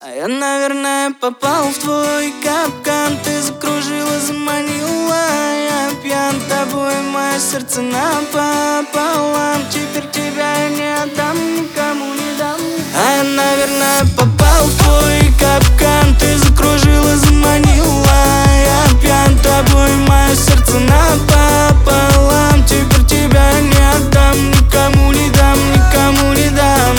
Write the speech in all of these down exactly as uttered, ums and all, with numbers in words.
А я, наверное, попал в твой капкан. Ты закружила, заманила. Я пьян тобой, мое сердце напополам. Теперь тебя я не отдам, никому не дам. А я, наверное, попал в твой капкан. Ты закружила, заманила. Я пьян тобой, мое сердце напополам. Теперь тебя я не отдам, никому не дам, никому не дам.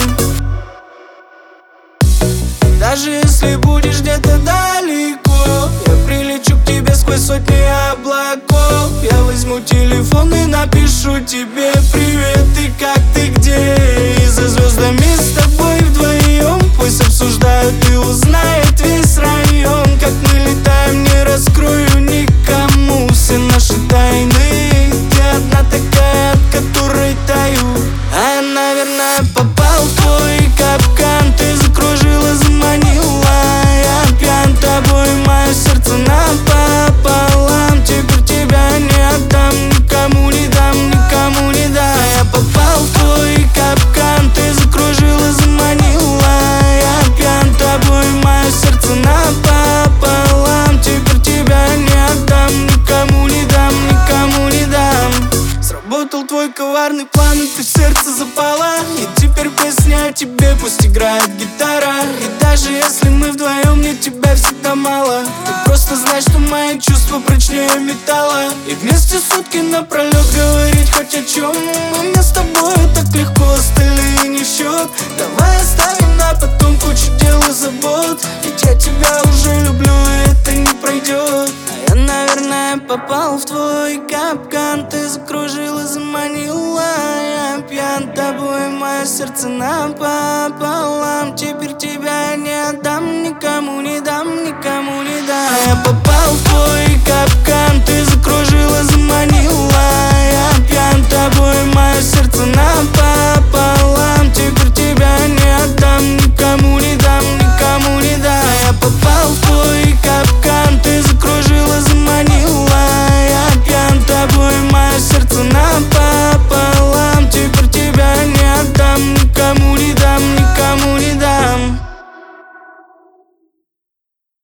Даже если будешь где-то далеко, я прилечу к тебе сквозь сотни облаков. Я возьму телефон и напишу тебе привет, и как ты, где? И за звездами с тобой вдвоем пусть обсуждают и узнает весь район. Как мы летаем, не раскрою никому все наши тайны. Ты одна такая, от которой таю. А я, наверное, попал в твой капкан. Ты закружила, заманила. Я пьян тобой, мое сердце напополам. Теперь тебя не отдам, никому не дам, никому не дам. Я попал в твой капкан. Ты закружила, заманила. Я пьян тобой, мое сердце напополам. Теперь тебя не отдам, никому не дам, никому не дам. Сработал твой коварный план, и ты в сердце запала. И теперь песня о тебе, пусть играет гитара. И даже если мы вдвоем, мне тебя всегда мало. Ты просто знай, что мои чувства прочнее металла. И вместе сутки напролет говорить хоть о чем. Мне с тобой так легко, остальные не в счет. Давай оставим на потом кучу дел и забот. Ведь я тебя уже люблю, и это не пройдет. А я, наверное, попал в твой капкан. Ты закружила, заманила. Я пьян тобой, мое сердце напополам. Теперь тебя я не отдам,